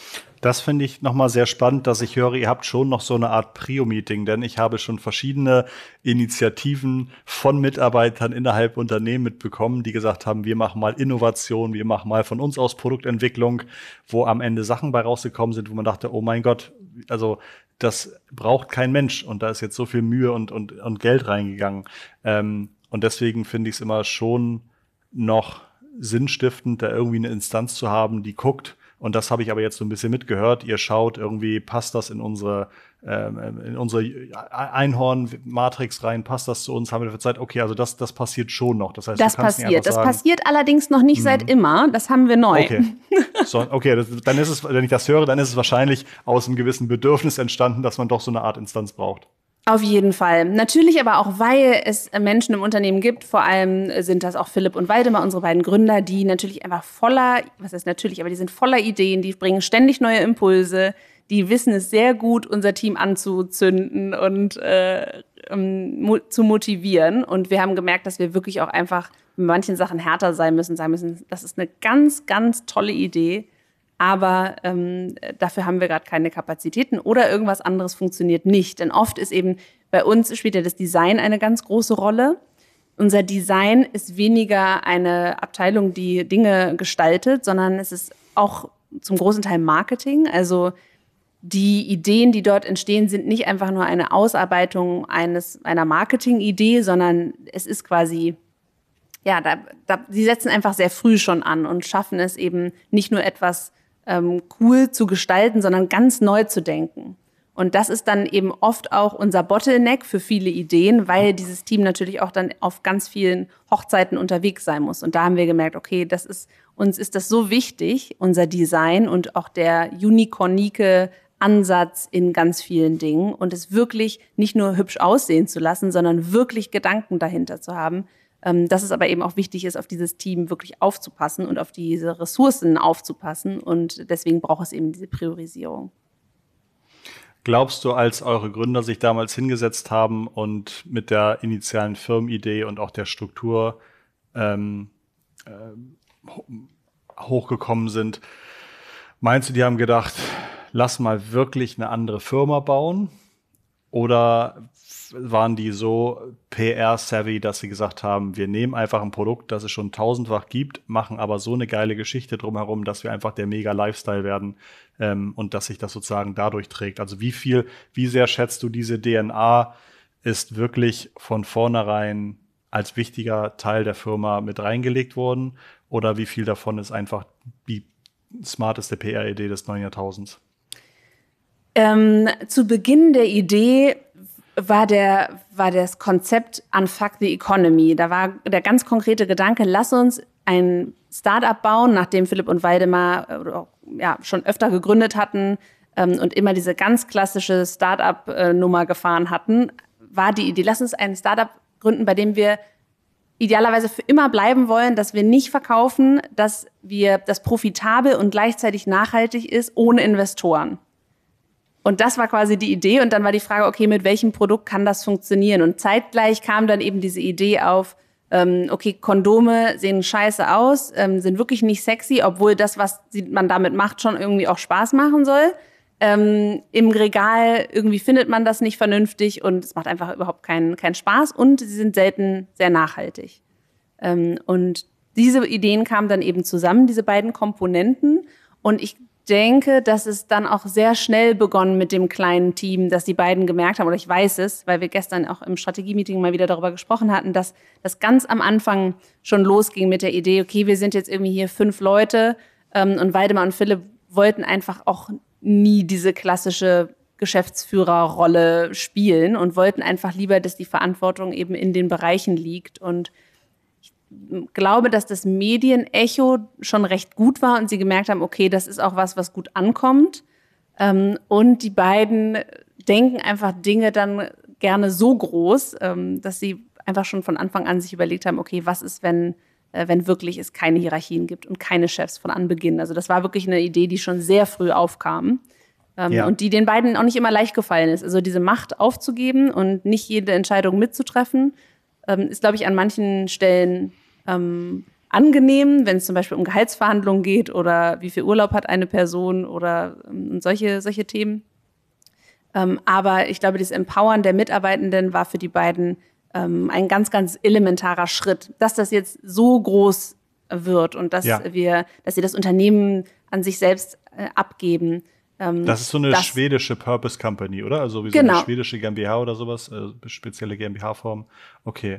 Das finde ich nochmal sehr spannend, dass ich höre, ihr habt schon noch so eine Art Prio-Meeting, denn ich habe schon verschiedene Initiativen von Mitarbeitern innerhalb Unternehmen mitbekommen, die gesagt haben, wir machen mal Innovation, wir machen mal von uns aus Produktentwicklung, wo am Ende Sachen bei rausgekommen sind, wo man dachte, oh mein Gott, also das braucht kein Mensch und da ist jetzt so viel Mühe und, und, und Geld reingegangen. Ähm, und deswegen finde ich es immer schon noch sinnstiftend, da irgendwie eine Instanz zu haben, die guckt. Und das habe ich aber jetzt so ein bisschen mitgehört. Ihr schaut irgendwie, passt das in unsere, ähm, in unsere Einhorn-Matrix rein, passt das zu uns, haben wir dafür Zeit? Okay, also das, das passiert schon noch. Das heißt, das du kannst passiert. nicht einfach das sagen, passiert allerdings noch nicht mh. seit immer. Das haben wir neu. Okay, so, okay das, dann ist es, wenn ich das höre, dann ist es wahrscheinlich aus einem gewissen Bedürfnis entstanden, dass man doch so eine Art Instanz braucht. Auf jeden Fall. Natürlich aber auch, weil es Menschen im Unternehmen gibt, vor allem sind das auch Philipp und Waldemar, unsere beiden Gründer, die natürlich einfach voller, was heißt natürlich, aber die sind voller Ideen, die bringen ständig neue Impulse, die wissen es sehr gut, unser Team anzuzünden und äh, um, zu motivieren. Und wir haben gemerkt, dass wir wirklich auch einfach mit manchen Sachen härter sein müssen, sagen müssen, das ist eine ganz, ganz tolle Idee. Aber ähm, dafür haben wir gerade keine Kapazitäten oder irgendwas anderes funktioniert nicht. Denn oft ist eben, bei uns spielt ja das Design eine ganz große Rolle. Unser Design ist weniger eine Abteilung, die Dinge gestaltet, sondern es ist auch zum großen Teil Marketing. Also die Ideen, die dort entstehen, sind nicht einfach nur eine Ausarbeitung eines, einer Marketing-Idee, sondern es ist quasi, ja, da, da, sie setzen einfach sehr früh schon an und schaffen es eben nicht nur etwas ähm, cool zu gestalten, sondern ganz neu zu denken. Und das ist dann eben oft auch unser Bottleneck für viele Ideen, weil dieses Team natürlich auch dann auf ganz vielen Hochzeiten unterwegs sein muss. Und da haben wir gemerkt, okay, das ist, uns ist das so wichtig, unser Design und auch der unicornike Ansatz in ganz vielen Dingen und es wirklich nicht nur hübsch aussehen zu lassen, sondern wirklich Gedanken dahinter zu haben. Dass es aber eben auch wichtig ist, auf dieses Team wirklich aufzupassen und auf diese Ressourcen aufzupassen. Und deswegen braucht es eben diese Priorisierung. Glaubst du, als eure Gründer sich damals hingesetzt haben und mit der initialen Firmenidee und auch der Struktur ähm, äh, hochgekommen sind, meinst du, die haben gedacht, lass mal wirklich eine andere Firma bauen? Oder waren die so P R-savvy, dass sie gesagt haben, wir nehmen einfach ein Produkt, das es schon tausendfach gibt, machen aber so eine geile Geschichte drumherum, dass wir einfach der Mega-Lifestyle werden ähm, und dass sich das sozusagen dadurch trägt. Also wie viel, wie sehr schätzt du diese D N A ist wirklich von vornherein als wichtiger Teil der Firma mit reingelegt worden? Oder wie viel davon ist einfach die smarteste P R-Idee des neuen Jahrtausends? Ähm, zu Beginn der Idee war der war das Konzept Unfuck the Economy. Da war der ganz konkrete Gedanke, lass uns ein Startup bauen, nachdem Philipp und Waldemar äh, ja, schon öfter gegründet hatten ähm, und immer diese ganz klassische Startup-Nummer gefahren hatten, war die Idee, lass uns ein Startup gründen, bei dem wir idealerweise für immer bleiben wollen, dass wir nicht verkaufen, dass wir das profitabel und gleichzeitig nachhaltig ist, ohne Investoren. Und das war quasi die Idee. Und dann war die Frage, okay, mit welchem Produkt kann das funktionieren? Und zeitgleich kam dann eben diese Idee auf, ähm, okay, Kondome sehen scheiße aus, ähm, sind wirklich nicht sexy, obwohl das, was man damit macht, schon irgendwie auch Spaß machen soll. Ähm, im Regal irgendwie findet man das nicht vernünftig und es macht einfach überhaupt keinen, keinen Spaß. Und sie sind selten sehr nachhaltig. Ähm, und diese Ideen kamen dann eben zusammen, diese beiden Komponenten. Und ich denke, dass es dann auch sehr schnell begonnen mit dem kleinen Team, dass die beiden gemerkt haben, oder ich weiß es, weil wir gestern auch im Strategie-Meeting mal wieder darüber gesprochen hatten, dass das ganz am Anfang schon losging mit der Idee, okay, wir sind jetzt irgendwie hier fünf Leute ähm, und Waldemar und Philipp wollten einfach auch nie diese klassische Geschäftsführerrolle spielen und wollten einfach lieber, dass die Verantwortung eben in den Bereichen liegt. Und ich glaube, dass das Medienecho schon recht gut war und sie gemerkt haben, okay, das ist auch was, was gut ankommt. Und die beiden denken einfach Dinge dann gerne so groß, dass sie einfach schon von Anfang an sich überlegt haben, okay, was ist, wenn, wenn wirklich es keine Hierarchien gibt und keine Chefs von Anbeginn. Also das war wirklich eine Idee, die schon sehr früh aufkam. Ja. Und die den beiden auch nicht immer leicht gefallen ist. Also diese Macht aufzugeben und nicht jede Entscheidung mitzutreffen, ist, glaube ich, an manchen Stellen ähm, angenehm, wenn es zum Beispiel um Gehaltsverhandlungen geht oder wie viel Urlaub hat eine Person oder ähm, solche, solche Themen. Ähm, aber ich glaube, das Empowern der Mitarbeitenden war für die beiden ähm, ein ganz, ganz elementarer Schritt. Dass das jetzt so groß wird und dass Ja. wir, dass sie das Unternehmen an sich selbst äh, abgeben. Ähm, Das ist so eine das, schwedische Purpose Company, oder? Also wie so genau. eine schwedische GmbH oder sowas, äh, spezielle GmbH-Form. Okay.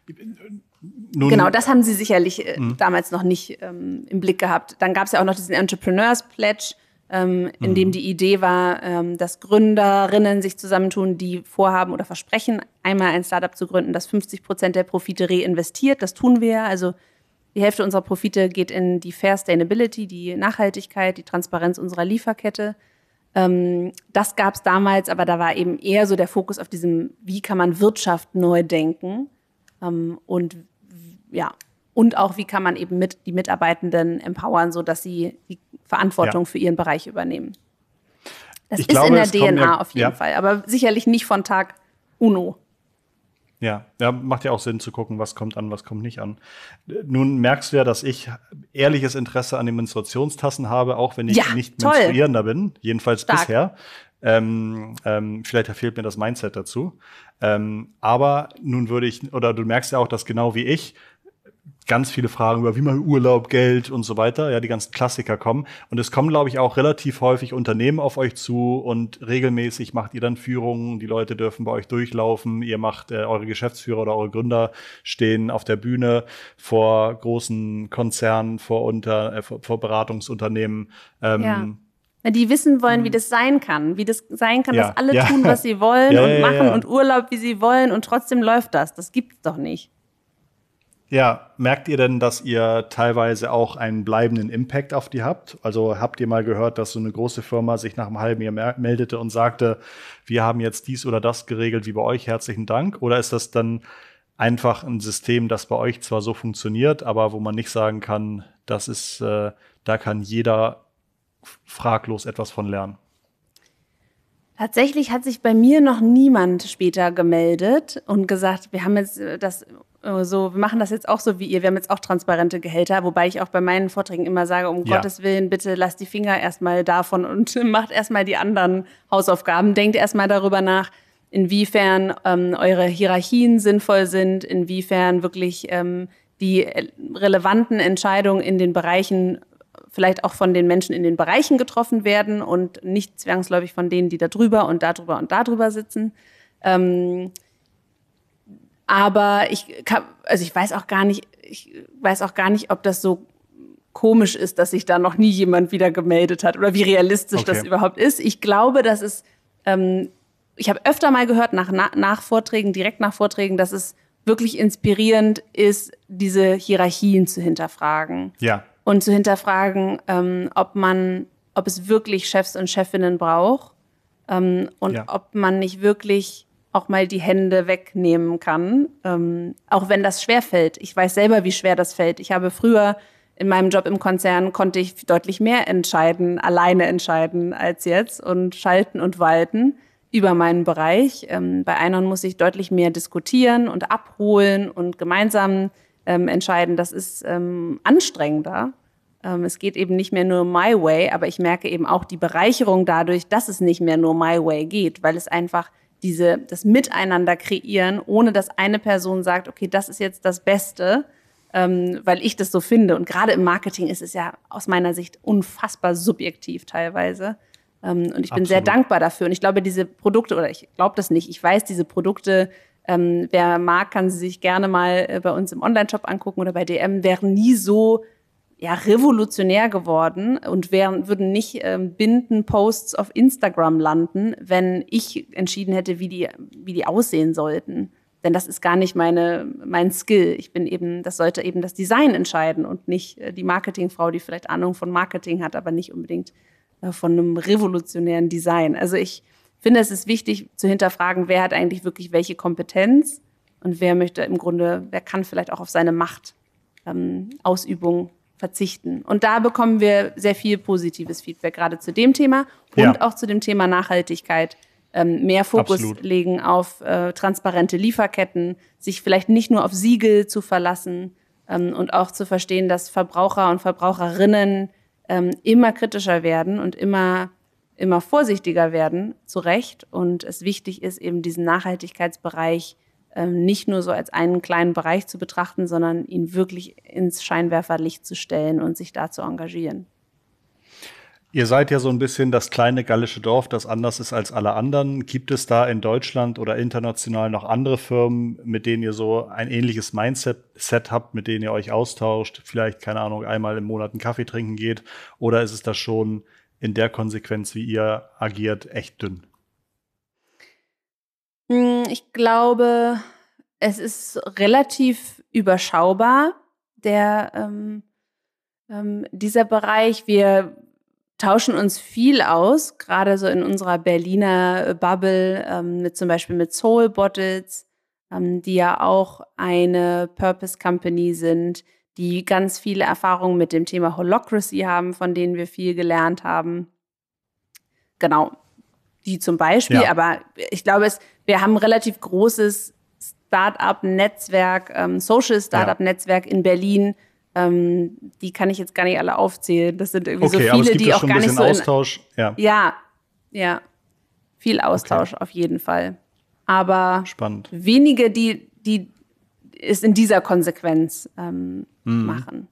Nun, genau, das haben sie sicherlich äh, mhm. damals noch nicht ähm, im Blick gehabt. Dann gab es ja auch noch diesen Entrepreneurs Pledge, ähm, in mhm. dem die Idee war, ähm, dass Gründerinnen sich zusammentun, die vorhaben oder versprechen, einmal ein Startup zu gründen, das fünfzig Prozent der Profite reinvestiert. Das tun wir ja. Also die Hälfte unserer Profite geht in die Fair Sustainability, die Nachhaltigkeit, die Transparenz unserer Lieferkette. Ähm, das gab es damals, aber da war eben eher so der Fokus auf diesem, wie kann man Wirtschaft neu denken ähm, und ja und auch wie kann man eben mit die Mitarbeitenden empowern, so dass sie die Verantwortung ja. für ihren Bereich übernehmen. Das ich ist glaube, in der D N A ja, auf jeden ja. Fall, aber sicherlich nicht von Tag Uno. Ja, ja, macht ja auch Sinn zu gucken, was kommt an, was kommt nicht an. Nun merkst du ja, dass ich ehrliches Interesse an den Menstruationstassen habe, auch wenn ich ja, nicht toll. menstruierender bin, jedenfalls Stark. bisher. Ähm, ähm, vielleicht fehlt mir das Mindset dazu. Ähm, aber nun würde ich, oder du merkst ja auch, dass genau wie ich ganz viele Fragen über wie man Urlaub, Geld und so weiter, ja, die ganzen Klassiker kommen. Und es kommen, glaube ich, auch relativ häufig Unternehmen auf euch zu und regelmäßig macht ihr dann Führungen, die Leute dürfen bei euch durchlaufen, ihr macht äh, eure Geschäftsführer oder eure Gründer stehen auf der Bühne vor großen Konzernen, vor, unter, äh, vor, vor Beratungsunternehmen. Ähm, ja. Na, die wissen wollen, wie das sein kann, wie das sein kann, ja, dass alle ja. tun, was sie wollen ja, und ja, machen ja. und Urlaub, wie sie wollen und trotzdem läuft das. Das gibt's doch nicht. Ja, merkt ihr denn, dass ihr teilweise auch einen bleibenden Impact auf die habt? Also habt ihr mal gehört, dass so eine große Firma sich nach einem halben Jahr meldete und sagte, wir haben jetzt dies oder das geregelt wie bei euch, herzlichen Dank? Oder ist das dann einfach ein System, das bei euch zwar so funktioniert, aber wo man nicht sagen kann, das ist, äh, da kann jeder fraglos etwas von lernen? Tatsächlich hat sich bei mir noch niemand später gemeldet und gesagt, wir haben jetzt das so, wir machen das jetzt auch so wie ihr, wir haben jetzt auch transparente Gehälter, wobei ich auch bei meinen Vorträgen immer sage, um ja. Gottes Willen, bitte lasst die Finger erstmal davon und macht erstmal die anderen Hausaufgaben, denkt erstmal darüber nach, inwiefern ähm, eure Hierarchien sinnvoll sind, inwiefern wirklich ähm, die relevanten Entscheidungen in den Bereichen vielleicht auch von den Menschen in den Bereichen getroffen werden und nicht zwangsläufig von denen, die da drüber und da drüber und da drüber sitzen. Ähm, aber ich kann, also ich weiß auch gar nicht, ich weiß auch gar nicht, ob das so komisch ist, dass sich da noch nie jemand wieder gemeldet hat oder wie realistisch okay. das überhaupt ist. Ich glaube, dass es, ähm, ich habe öfter mal gehört nach, nach Vorträgen, direkt nach Vorträgen, dass es wirklich inspirierend ist, diese Hierarchien zu hinterfragen. Ja. Und zu hinterfragen, ähm, ob man, ob es wirklich Chefs und Chefinnen braucht ähm, und ja. ob man nicht wirklich auch mal die Hände wegnehmen kann, ähm, auch wenn das schwerfällt. Ich weiß selber, wie schwer das fällt. Ich habe früher in meinem Job im Konzern konnte ich deutlich mehr entscheiden, alleine entscheiden als jetzt und schalten und walten über meinen Bereich. Ähm, bei Einhorn muss ich deutlich mehr diskutieren und abholen und gemeinsam ähm, entscheiden. Das ist ähm, anstrengender. Ähm, es geht eben nicht mehr nur my way, aber ich merke eben auch die Bereicherung dadurch, dass es nicht mehr nur my way geht, weil es einfach diese, das Miteinander kreieren, ohne dass eine Person sagt, okay, das ist jetzt das Beste, ähm, weil ich das so finde. Und gerade im Marketing ist es ja aus meiner Sicht unfassbar subjektiv teilweise. Ähm, und ich bin Absolut. sehr dankbar dafür. Und ich glaube, diese Produkte, oder ich glaube das nicht, ich weiß, diese Produkte, ähm, wer mag, kann sie sich gerne mal äh, bei uns im Online-Shop angucken oder bei D M, wären nie so ja, revolutionär geworden und wären, würden nicht ähm, binden Posts auf Instagram landen, wenn ich entschieden hätte, wie die, wie die aussehen sollten. Denn das ist gar nicht meine, mein Skill. Ich bin eben, das sollte eben das Design entscheiden und nicht äh, die Marketingfrau, die vielleicht Ahnung von Marketing hat, aber nicht unbedingt äh, von einem revolutionären Design. Also ich finde, es ist wichtig zu hinterfragen, wer hat eigentlich wirklich welche Kompetenz und wer möchte im Grunde, wer kann vielleicht auch auf seine Macht ähm, Ausübung verzichten. Und da bekommen wir sehr viel positives Feedback, gerade zu dem Thema und ja. auch zu dem Thema Nachhaltigkeit. Ähm, mehr Fokus Absolut. legen auf äh, transparente Lieferketten, sich vielleicht nicht nur auf Siegel zu verlassen, ähm, und auch zu verstehen, dass Verbraucher und Verbraucherinnen ähm, immer kritischer werden und immer, immer vorsichtiger werden, zu Recht. Und es wichtig ist, eben diesen Nachhaltigkeitsbereich ähm, nicht nur so als einen kleinen Bereich zu betrachten, sondern ihn wirklich ins Scheinwerferlicht zu stellen und sich da zu engagieren. Ihr seid ja so ein bisschen das kleine gallische Dorf, das anders ist als alle anderen. Gibt es da in Deutschland oder international noch andere Firmen, mit denen ihr so ein ähnliches Mindset Set habt, mit denen ihr euch austauscht, vielleicht, keine Ahnung, einmal im Monat einen Kaffee trinken geht? Oder ist es da schon in der Konsequenz, wie ihr agiert, echt dünn? Ich glaube, es ist relativ überschaubar, der ähm, ähm, dieser Bereich. Wir tauschen uns viel aus, gerade so in unserer Berliner Bubble, ähm, mit zum Beispiel mit Soul Bottles, ähm, die ja auch eine Purpose Company sind, die ganz viele Erfahrungen mit dem Thema Holacracy haben, von denen wir viel gelernt haben. Genau, die zum Beispiel, ja. Aber ich glaube, es, wir haben ein relativ großes Start-up-Netzwerk, ähm, Social-Start-up-Netzwerk ja. in Berlin. Ähm, die kann ich jetzt gar nicht alle aufzählen. Das sind irgendwie okay, so viele, die auch gar nicht so in, Austausch. Ja, ja, ja, viel Austausch okay. auf jeden Fall. Aber spannend. Wenige, die, die es in dieser Konsequenz ähm, mhm. machen.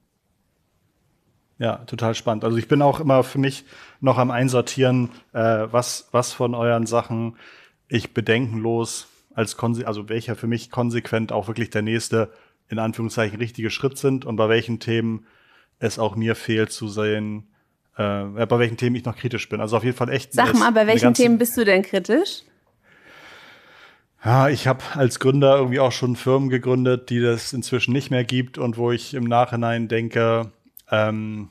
Ja, total spannend. Also ich bin auch immer für mich noch am Einsortieren, äh, was, was von euren Sachen ich bedenkenlos als Konse- also welcher für mich konsequent auch wirklich der nächste, in Anführungszeichen, richtige Schritt sind und bei welchen Themen es auch mir fehlt zu sehen, äh, bei welchen Themen ich noch kritisch bin. Also auf jeden Fall echt. Sag mal, bei welchen ganze, Themen bist du denn kritisch? Ja, ich habe als Gründer irgendwie auch schon Firmen gegründet, die das inzwischen nicht mehr gibt und wo ich im Nachhinein denke, ähm,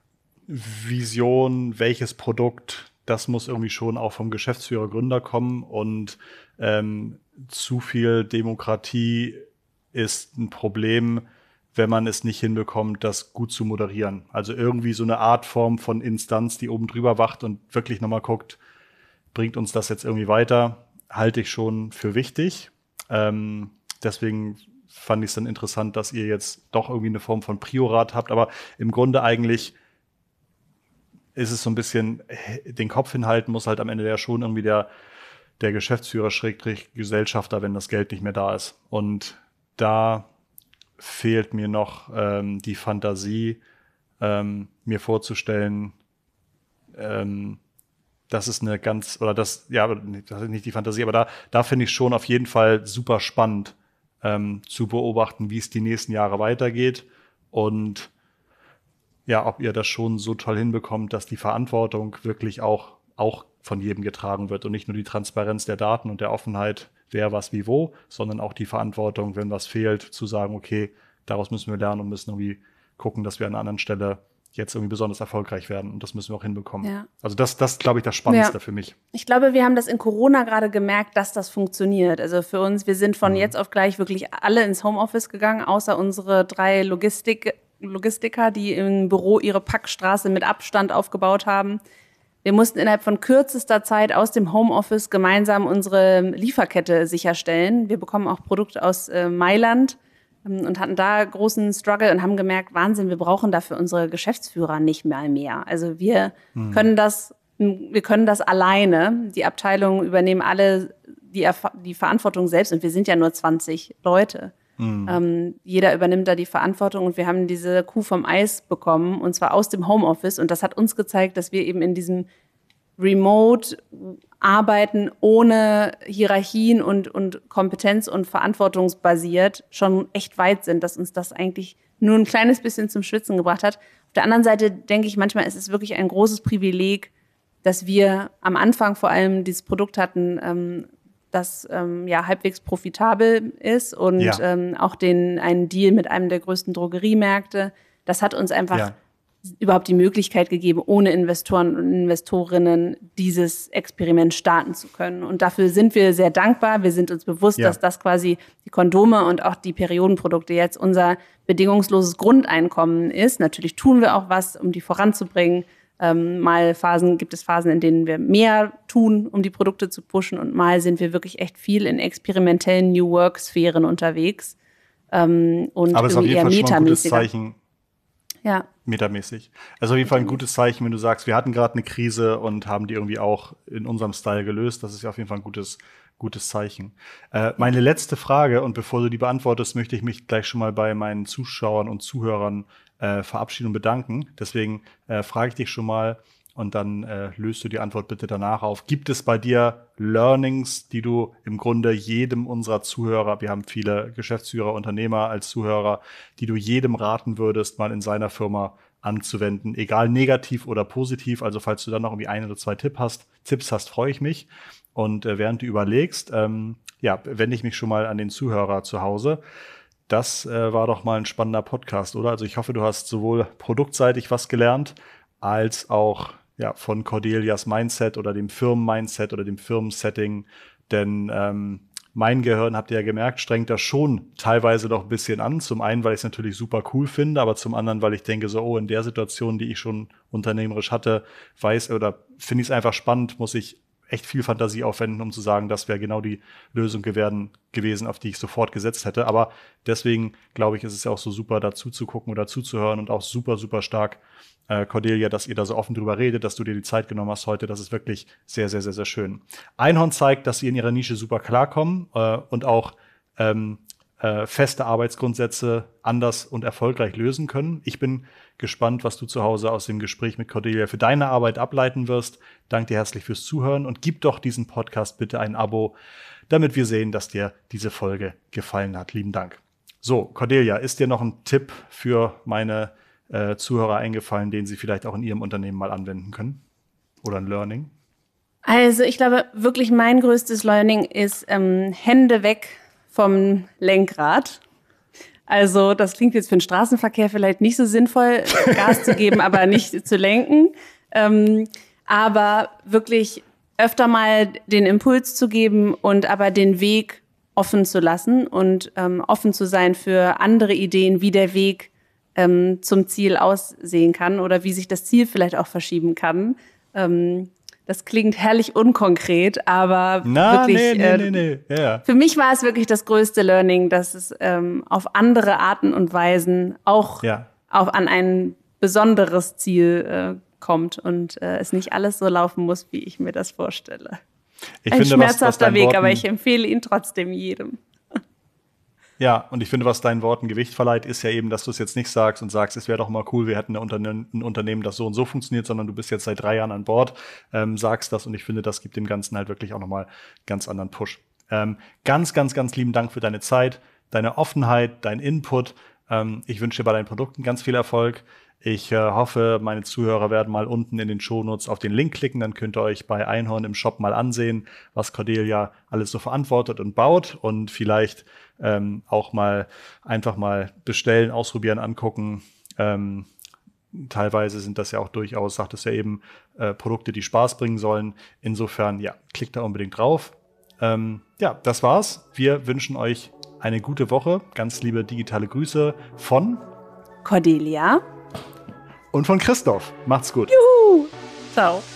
Vision, welches Produkt, das muss irgendwie schon auch vom Geschäftsführer, Gründer kommen und ähm, zu viel Demokratie ist ein Problem, wenn man es nicht hinbekommt, das gut zu moderieren. Also irgendwie so eine Art Form von Instanz, die oben drüber wacht und wirklich nochmal guckt, bringt uns das jetzt irgendwie weiter, halte ich schon für wichtig. Ähm, deswegen fand ich es dann interessant, dass ihr jetzt doch irgendwie eine Form von Priorat habt, aber im Grunde eigentlich ist es so ein bisschen, den Kopf hinhalten muss halt am Ende ja schon irgendwie der, der Geschäftsführer, Schrägstrich Gesellschafter, wenn das Geld nicht mehr da ist. Und da fehlt mir noch ähm, die Fantasie, ähm, mir vorzustellen, ähm, das ist eine ganz, oder das, ja, das ist nicht die Fantasie, aber da, da finde ich schon auf jeden Fall super spannend ähm, zu beobachten, wie es die nächsten Jahre weitergeht und ja, ob ihr das schon so toll hinbekommt, dass die Verantwortung wirklich auch, auch von jedem getragen wird und nicht nur die Transparenz der Daten und der Offenheit, wer was wie wo, sondern auch die Verantwortung, wenn was fehlt, zu sagen, okay, daraus müssen wir lernen und müssen irgendwie gucken, dass wir an einer anderen Stelle jetzt irgendwie besonders erfolgreich werden und das müssen wir auch hinbekommen. Ja. Also das, das glaube ich, das Spannendste ja. für mich. Ich glaube, wir haben das in Corona gerade gemerkt, dass das funktioniert. Also für uns, wir sind von mhm. jetzt auf gleich wirklich alle ins Homeoffice gegangen, außer unsere drei Logistik Logistiker, die im Büro ihre Packstraße mit Abstand aufgebaut haben. Wir mussten innerhalb von kürzester Zeit aus dem Homeoffice gemeinsam unsere Lieferkette sicherstellen. Wir bekommen auch Produkte aus äh, Mailand ähm, und hatten da großen Struggle und haben gemerkt, Wahnsinn, wir brauchen dafür unsere Geschäftsführer nicht mal mehr. Also wir mhm. können das, wir können das alleine. Die Abteilungen übernehmen alle die, Erf- die Verantwortung selbst und wir sind ja nur zwanzig Leute. Mhm. Ähm, jeder übernimmt da die Verantwortung und wir haben diese Kuh vom Eis bekommen und zwar aus dem Homeoffice und das hat uns gezeigt, dass wir eben in diesem Remote-Arbeiten ohne Hierarchien und, und Kompetenz- und verantwortungsbasiert schon echt weit sind, dass uns das eigentlich nur ein kleines bisschen zum Schwitzen gebracht hat. Auf der anderen Seite denke ich manchmal, es ist wirklich ein großes Privileg, dass wir am Anfang vor allem dieses Produkt hatten, ähm, das ähm, ja halbwegs profitabel ist und ja. ähm, auch den einen Deal mit einem der größten Drogeriemärkte. Das hat uns einfach ja. überhaupt die Möglichkeit gegeben, ohne Investoren und Investorinnen dieses Experiment starten zu können. Und dafür sind wir sehr dankbar. Wir sind uns bewusst, ja. dass das quasi die Kondome und auch die Periodenprodukte jetzt unser bedingungsloses Grundeinkommen ist. Natürlich tun wir auch was, um die voranzubringen. Ähm, mal Phasen, gibt es Phasen, in denen wir mehr tun, um die Produkte zu pushen und mal sind wir wirklich echt viel in experimentellen New Work-Sphären unterwegs. ähm, und Aber es ist auf irgendwie jeden eher Fall schon mal ein gutes metamäßiger. Zeichen. Ja. Metamäßig. Also auf jeden Fall ein gutes Zeichen, wenn du sagst, wir hatten gerade eine Krise und haben die irgendwie auch in unserem Style gelöst. Das ist ja auf jeden Fall ein gutes, gutes Zeichen. Äh, meine letzte Frage, und bevor du die beantwortest, möchte ich mich gleich schon mal bei meinen Zuschauern und Zuhörern äh, verabschieden und bedanken. Deswegen äh, frage ich dich schon mal und dann äh, löst du die Antwort bitte danach auf. Gibt es bei dir Learnings, die du im Grunde jedem unserer Zuhörer, wir haben viele Geschäftsführer, Unternehmer als Zuhörer, die du jedem raten würdest, mal in seiner Firma anzuwenden, egal negativ oder positiv. Also falls du dann noch irgendwie ein oder zwei Tipp hast, Tipps hast, freue ich mich. Und äh, während du überlegst, ähm, ja, wende ich mich schon mal an den Zuhörer zu Hause. Das äh, war doch mal ein spannender Podcast, oder? Also ich hoffe, du hast sowohl produktseitig was gelernt, als auch ja, von Cordelias Mindset oder dem Firmen-Mindset oder dem Firmensetting. Denn ähm, mein Gehirn, habt ihr ja gemerkt, strengt das schon teilweise doch ein bisschen an. Zum einen, weil ich es natürlich super cool finde, aber zum anderen, weil ich denke so, oh, in der Situation, die ich schon unternehmerisch hatte, weiß oder finde ich es einfach spannend, muss ich echt viel Fantasie aufwenden, um zu sagen, das wäre genau die Lösung gewesen, gewesen, auf die ich sofort gesetzt hätte. Aber deswegen, glaube ich, ist es ja auch so super, dazu zu gucken oder zuzuhören und auch super, super stark, äh, Cordelia, dass ihr da so offen drüber redet, dass du dir die Zeit genommen hast heute. Das ist wirklich sehr, sehr, sehr, sehr schön. Einhorn zeigt, dass sie in ihrer Nische super klarkommen äh, und auch ähm, äh, feste Arbeitsgrundsätze anders und erfolgreich lösen können. Ich bin gespannt, was du zu Hause aus dem Gespräch mit Cordelia für deine Arbeit ableiten wirst. Danke dir herzlich fürs Zuhören und gib doch diesem Podcast bitte ein Abo, damit wir sehen, dass dir diese Folge gefallen hat. Lieben Dank. So, Cordelia, ist dir noch ein Tipp für meine äh, Zuhörer eingefallen, den sie vielleicht auch in ihrem Unternehmen mal anwenden können? Oder ein Learning? Also ich glaube, wirklich mein größtes Learning ist ähm, Hände weg vom Lenkrad. Also das klingt jetzt für den Straßenverkehr vielleicht nicht so sinnvoll, Gas zu geben, aber nicht zu lenken. Ähm, aber wirklich öfter mal den Impuls zu geben und aber den Weg offen zu lassen und ähm, offen zu sein für andere Ideen, wie der Weg ähm, zum Ziel aussehen kann oder wie sich das Ziel vielleicht auch verschieben kann. Ähm, Das klingt herrlich unkonkret, aber Na, wirklich, nee, nee, äh, nee, nee. Ja. Für mich war es wirklich das größte Learning, dass es ähm, auf andere Arten und Weisen auch Ja. auf, an ein besonderes Ziel äh, kommt und äh, es nicht alles so laufen muss, wie ich mir das vorstelle. Ich ein finde, was, was schmerzhafter deinen Weg, Worten, aber ich empfehle ihn trotzdem jedem. Ja, und ich finde, was deinen Worten Gewicht verleiht, ist ja eben, dass du es jetzt nicht sagst und sagst, es wäre doch mal cool, wir hätten eine Unterne- ein Unternehmen, das so und so funktioniert, sondern du bist jetzt seit drei Jahren an Bord, ähm, sagst das und ich finde, das gibt dem Ganzen halt wirklich auch nochmal einen ganz anderen Push. Ähm, ganz, ganz, ganz lieben Dank für deine Zeit, deine Offenheit, dein Input. Ähm, ich wünsche dir bei deinen Produkten ganz viel Erfolg. Ich äh, hoffe, meine Zuhörer werden mal unten in den Shownotes auf den Link klicken, dann könnt ihr euch bei Einhorn im Shop mal ansehen, was Cordelia alles so verantwortet und baut und vielleicht ähm, auch mal einfach mal bestellen, ausprobieren, angucken. Ähm, teilweise sind das ja auch durchaus, sagt es ja eben, äh, Produkte, die Spaß bringen sollen. Insofern, ja, klickt da unbedingt drauf. Ähm, ja, das war's. Wir wünschen euch eine gute Woche. Ganz liebe digitale Grüße von Cordelia. Und von Christoph. Macht's gut. Juhu. Ciao.